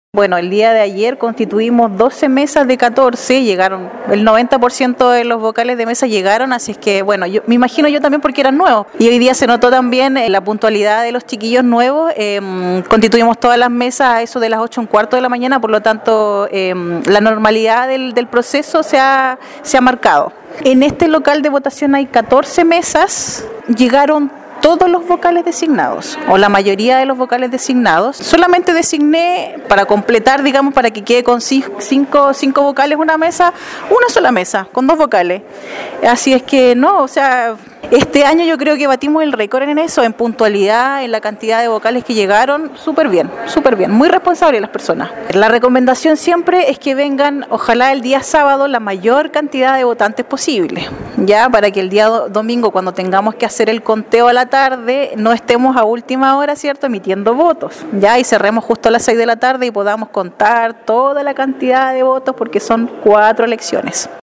Bueno, el día de ayer constituimos 12 mesas de 14, llegaron, el 90% de los vocales de mesa llegaron, así es que, bueno, yo me imagino yo también porque eran nuevos. Y hoy día se notó también la puntualidad de los chiquillos nuevos, constituimos todas las mesas a eso de las 8:15 de la mañana, por lo tanto, la normalidad del proceso se ha marcado. En este local de votación hay 14 mesas, llegaron todos los vocales designados, o la mayoría de los vocales designados. Solamente designé, para completar, digamos, para que quede con cinco vocales una mesa, una sola mesa, con 2 vocales. Así es que no, o sea, este año yo creo que batimos el récord en eso, en puntualidad, en la cantidad de vocales que llegaron, súper bien, muy responsables las personas. La recomendación siempre es que vengan, ojalá el día sábado, la mayor cantidad de votantes posible, ya, para que el día domingo, cuando tengamos que hacer el conteo a la tarde, no estemos a última hora, ¿cierto?, emitiendo votos, ya, y cerremos justo a las 6 de la tarde y podamos contar toda la cantidad de votos, porque son 4 elecciones.